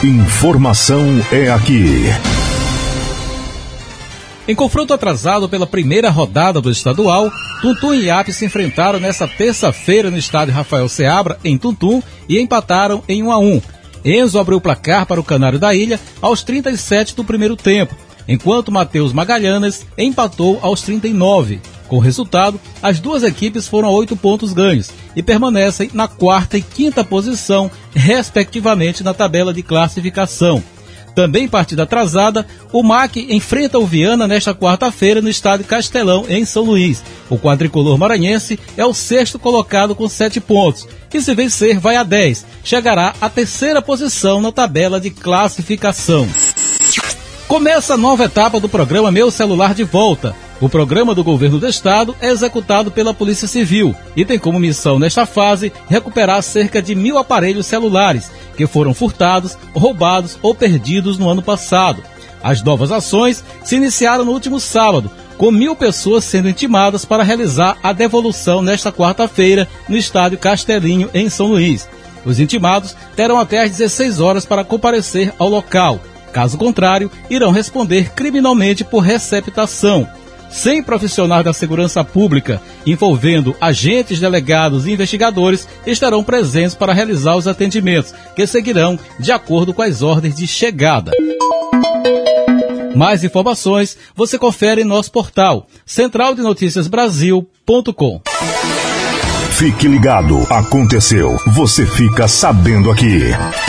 Informação é aqui. Em confronto atrasado pela primeira rodada do estadual, Tuntum e Iape se enfrentaram nesta terça-feira no estádio Rafael Seabra, em Tuntum, e empataram em 1-1. Enzo abriu o placar para o Canário da Ilha aos 37 do primeiro tempo, enquanto Matheus Magalhães empatou aos 39. Com o resultado, as duas equipes foram a 8 pontos ganhos e permanecem na quarta e quinta posição, respectivamente, na tabela de classificação. Também partida atrasada, o MAC enfrenta o Viana nesta quarta-feira no estádio Castelão, em São Luís. O quadricolor maranhense é o sexto colocado com 7 pontos, e se vencer vai a 10, chegará à terceira posição na tabela de classificação. Começa a nova etapa do programa Meu Celular de Volta. O programa do governo do estado é executado pela Polícia Civil e tem como missão nesta fase recuperar cerca de 1.000 aparelhos celulares que foram furtados, roubados ou perdidos no ano passado. As novas ações se iniciaram no último sábado, com 1.000 pessoas sendo intimadas para realizar a devolução nesta quarta-feira no estádio Castelinho, em São Luís. Os intimados terão até às 16 horas para comparecer ao local. Caso contrário, irão responder criminalmente por receptação. 100 profissionais da segurança pública, envolvendo agentes, delegados e investigadores, estarão presentes para realizar os atendimentos, que seguirão de acordo com as ordens de chegada. Mais informações você confere em nosso portal centraldenoticiasbrasil.com. Fique ligado, aconteceu, você fica sabendo aqui.